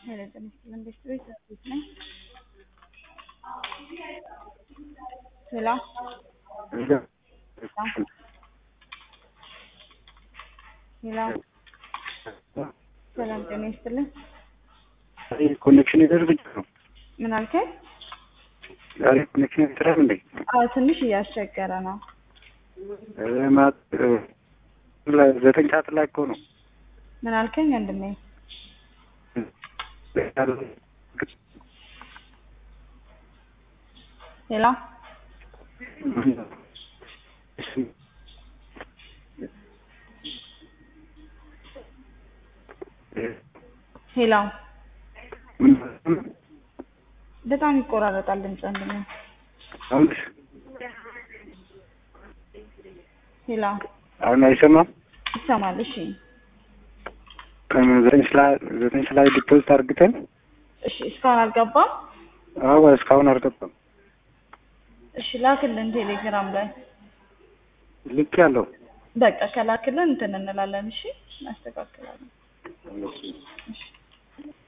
Hello, Mr. Industry Service. Hello? Hello? ሰላም ጤና ይስጥልኝ። ኮኔክሽን ይደርብኝ ነው። ምን አልከኝ? ዛሬ ኮኔክሽን ይሰራል እንዴ? ትንሽ እያስቸገረ ነው። ማት 9 ሰዓት ላይ እኮ ነው። ምን አልከኝ ወንድሜ? ሄሎ? ሄሎ? በጣም ይቆራረጣል ድምጽ ወንድሜ። ሄሎ? አሁን አይሰማም? ይሰማል? እሺ። ዘጠኝ ላይ ዲፖዚት አድርገን እሺ፣ እስካሁን አልገባም? አዎ፣ እስካሁን አልገባም። እሺ፣ ላክልን ቴሌግራም ላይ ልክ ያለው በቃ ከላክልን እንትን እንላለን። እሺ፣ እናስተካክላለን። እሺ